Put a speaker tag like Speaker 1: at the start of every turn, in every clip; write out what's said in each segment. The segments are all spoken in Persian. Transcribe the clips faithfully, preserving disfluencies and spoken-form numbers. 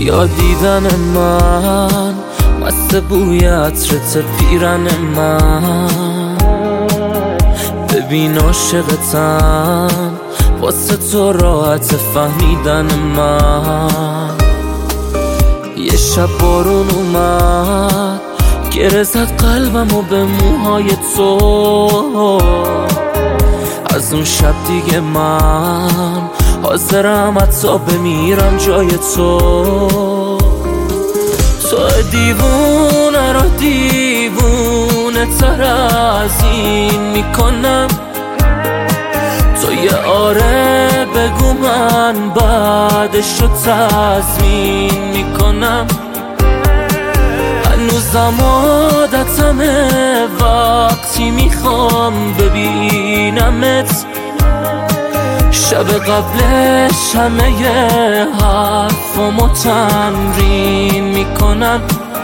Speaker 1: یا دیدن من مست بوی عطرت پیرن من. ببین عاشقتم واسه تو راحت فهمیدن من. یه شب بارون اومد گره زد قلبمو به موهای تو. از اون شب دیگه من حاضرم حتی بمیرم جای تو. تو دیوونه رو دیوونه تر از این میکنم. تو یه آره بگو من بعدش رو تضمین میکنم. هنوزم عادتمه وقتی میخوام ببینمت. شب قبلش همه ی حرفامو تمرین میکنم.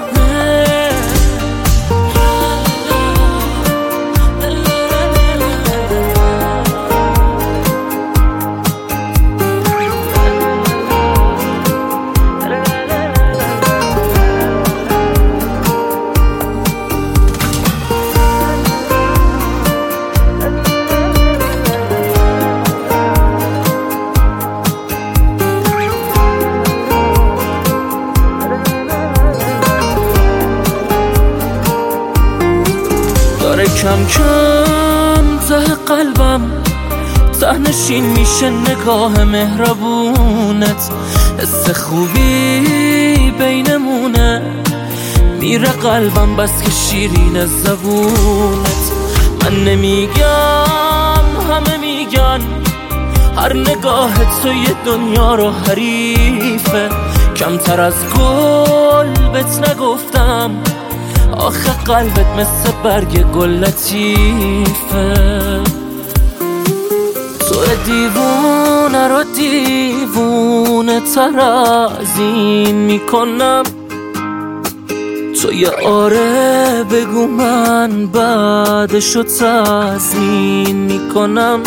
Speaker 1: کم کم ته قلبم تهنشین میشه نگاه مهربونت. حس خوبی بینمونه میره قلبم بس که شیرین زبونت. من نمیگم همه میگن هر نگاه تو یه دنیا رو حریفه. کمتر از گل بهت نگفتم آخه قلبت مثل برگ گل لطیفه. تو دیوونه رو دیوونه تر از این میکنم. تو یه آره بگو من بعدش رو تضمین میکنم.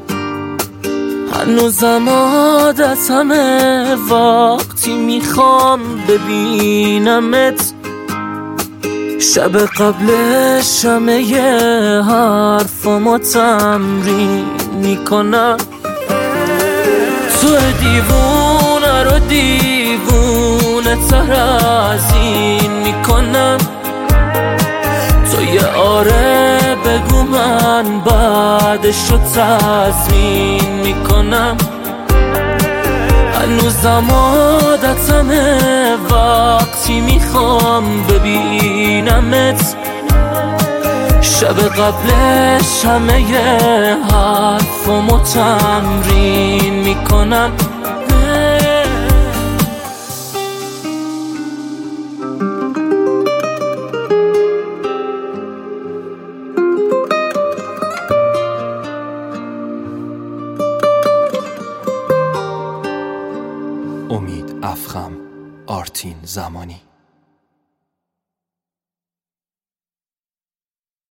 Speaker 1: هنوزم عادتمه وقتی میخوام ببینمت. شب قبلش همه ی حرفامو تمرین میکنم. تو دیوونه رو دیوونه تر از این میکنم. تو یه آره بگو من بعدش رو تضمین میکنم. هنوزم عادتمه وقتی میخوام ببینمت. شب قبلش همه ی حرفامو تمرین میکنم.
Speaker 2: امید افخم، آرتین زمانی.